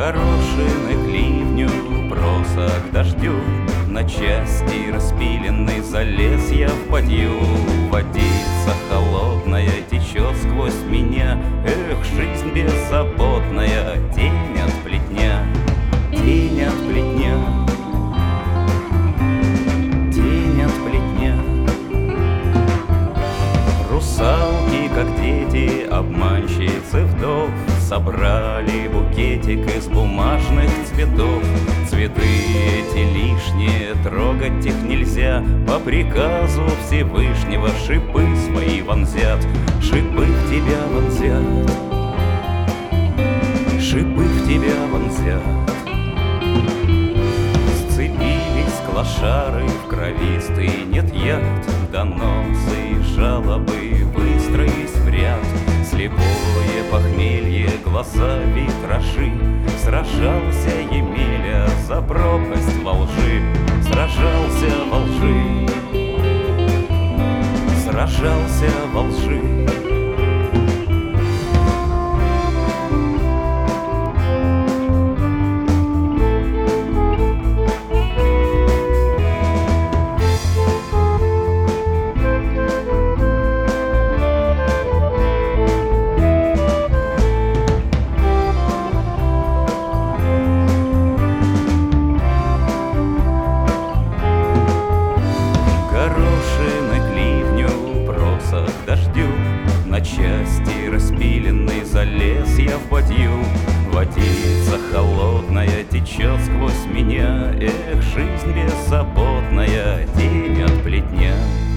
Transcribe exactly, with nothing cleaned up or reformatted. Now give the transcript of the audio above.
Горошины к ливню, проса к дождю, на части распиленный залез я в бадью. Водица холодная течет сквозь меня, эх, жизнь беззаботная, тень от плетня, тень от плетня, тень от плетня. Русалки, как дети, обманщицы вдов, собрали букетик из бумажных цветов. Цветы эти лишние, трогать их нельзя, по приказу Всевышнего шипы свои вонзят, шипы в тебя вонзят, шипы в тебя вонзят. Сцепились клошары, в крови стынет яд, доносы и жалобы выстроились в ряд. Слепое похмелье, глаза витражи, сражался Емеля за пропасть во лжи, сражался во лжи, сражался во лжи. К дождю, на части распиленный залез я в бадью. Водица холодная течет сквозь меня, эх, жизнь беззаботная, тень от плетня.